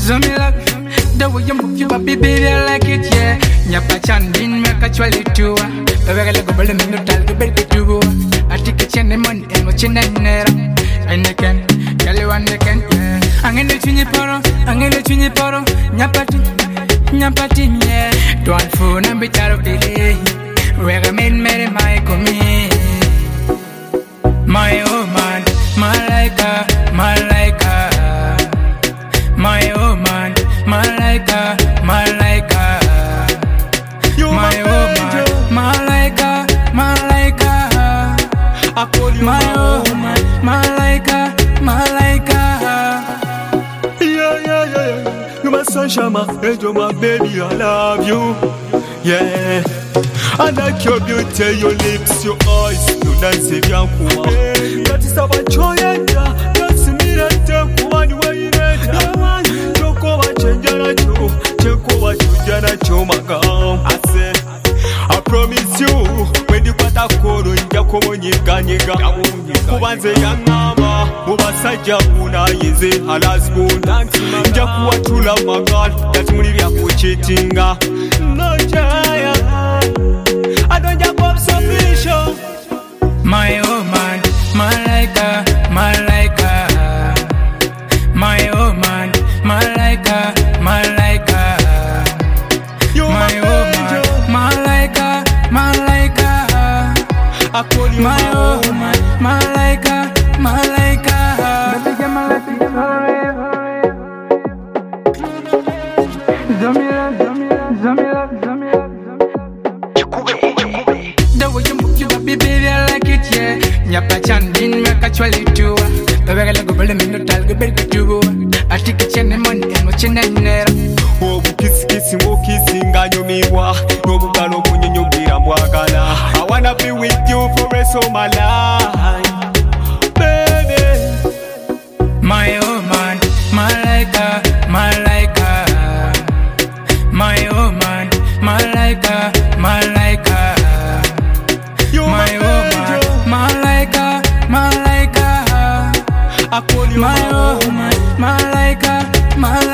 Zomila, the way you move your baby, I like it, yeah. Nyapa chandin, make a chwali tour. The way I go, but I'm not to bed to go. I take a chain money and what's in there. And I can, tell you one, I can, yeah. I'm in the Chiniporo, I'm in the Chiniporo, Nyapati, yeah. Don't phone and be tired of the day. Where I made Mary, my commie. My oh man, my laika, my laika. My oh man, my laika, my laika. You My oh man, my laika, my laika. I call you My oh man, my laika, my laika. Yeah. You my sunshine, my angel, my baby, I love you. Yeah. I like your beauty, your lips, your eyes. You dance if you're cool. That is about joy and that's me that take one way. Choko wa chenjana cho, cheko wa chujana cho magam. I say, I promise you, when you pata koro njako monyika nyika. Kubanze yangama, mubasajja una yeze halasbun. Njaku wa tula magal, that's muli ya kuchitinga. No jaya. I don't just pop some show. My oh man, my laika, my laika. My oh man, my laika, my laika. You My oh man, my laika, my laika. I call you My oh man, my laika, my laika. Zamila. The way you move your baby, I like it, yeah. Nyapa chandin, make a chwali tour. The way I go, but I'm not talking about to go. I take a chain money and what's in there. Oh, kissing, miwa. No bugalo kunyunyugira mwagala. I wanna be with you for the rest of my life, baby. My oh man, my laika, my laika. My oh man, my laika, my laika. You My oh man, my laika, my laika. I call you My oh man, my laika, my laika.